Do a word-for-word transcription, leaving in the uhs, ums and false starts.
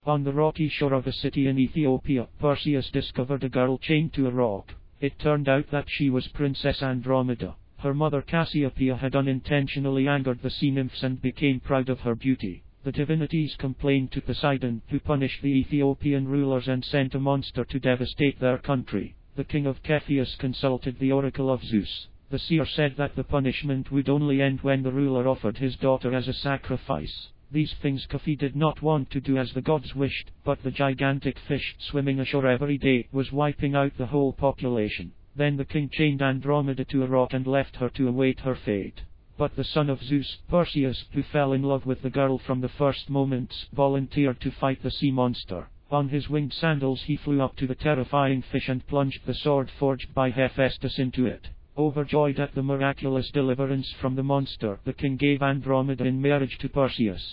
On the rocky shore of a city in Ethiopia, Perseus discovered a girl chained to a rock. It turned out that she was Princess Andromeda. Her mother Cassiopeia had unintentionally angered the sea nymphs and became proud of her beauty. The divinities complained to Poseidon, who punished the Ethiopian rulers and sent a monster to devastate their country. The king of Cepheus consulted the oracle of Zeus. The seer said that the punishment would only end when the ruler offered his daughter as a sacrifice. These things Kephi did not want to do as the gods wished, but the gigantic fish swimming ashore every day was wiping out the whole population. Then the king chained Andromeda to a rock and left her to await her fate. But the son of Zeus, Perseus, who fell in love with the girl from the first moments, volunteered to fight the sea monster. On his winged sandals he flew up to the terrifying fish and plunged the sword forged by Hephaestus into it. Overjoyed at the miraculous deliverance from the monster, the king gave Andromeda in marriage to Perseus.